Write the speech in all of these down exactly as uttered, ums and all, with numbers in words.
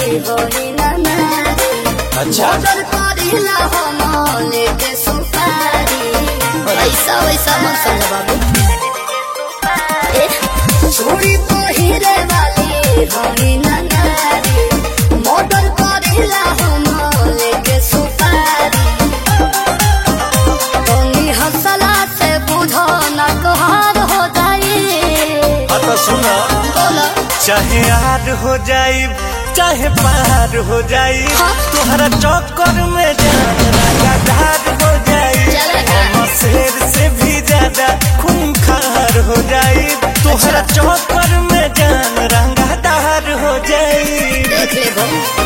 होई ना नारी। अच्छा ऑर्डर करिला हम लेके सुपारी। ऐसा वैसा मत समझ बाबू। ए छोड़ी तो हीरे वाली होई ना नारी। ऑर्डर करिला हम लेके सुपारी। तोनी हंसला से बुझो ना तोहार हो जाई। तो सुना चाहे यार हो जाई चाहे पार हो जाई तुम्हारा चक्कर में जान लगातार हो जाई। हम शेर से भी ज्यादा खूंखार हो जाई तुम्हारा चक्कर में जान रंगदार हो जाई। देख ले भाई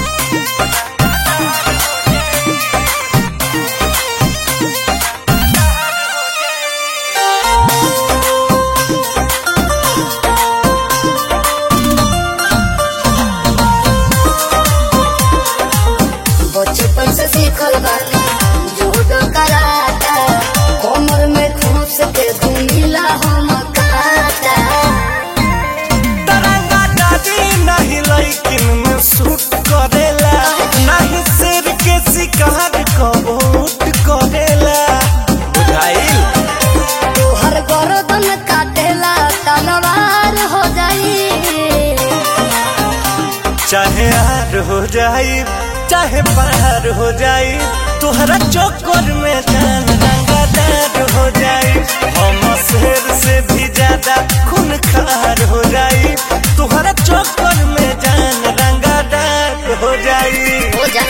बचपन से सीखल बानी जूडो कराटा। कमर में खोस के घूमिला हम काटा। तरंगा दादी नहीं लेकिन में सूट करेला नहीं शेर के शिकार कबूत करेला बुझाइल। तोहर गर्दन काटेला तलवार हो जाई। चाहे यार हो जाई चाहे पार हो जाई तुहरा चक्कर में जान रंगदार हो जाई। हम शेर से भी ज्यादा खूंखार हो जाई तुहरा चक्कर में जान रंगदार हो जाई। हो जा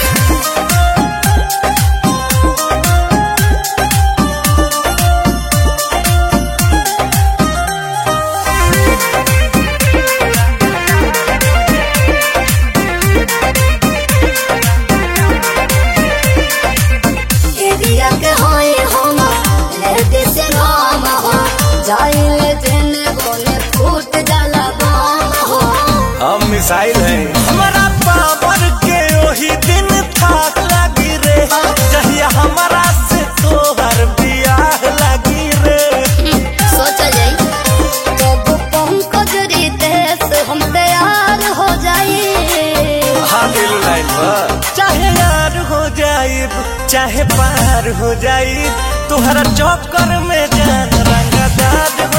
के होए हम लेते से नाम हो जाइले जेने बोले फूट जाला बम हो। हम मिसाइल है हमारा पावर के वही दिन था लगी रे जहिया हमारा से तोहर बियाह लगी रे। सोच जाई जब पंकज रितेश हम तैयार हो जाई। हाँ दिल लाइन पर चाहे यार हो जाए चाहे पार हो जाए तुहरा चक्कर में जान रंगदार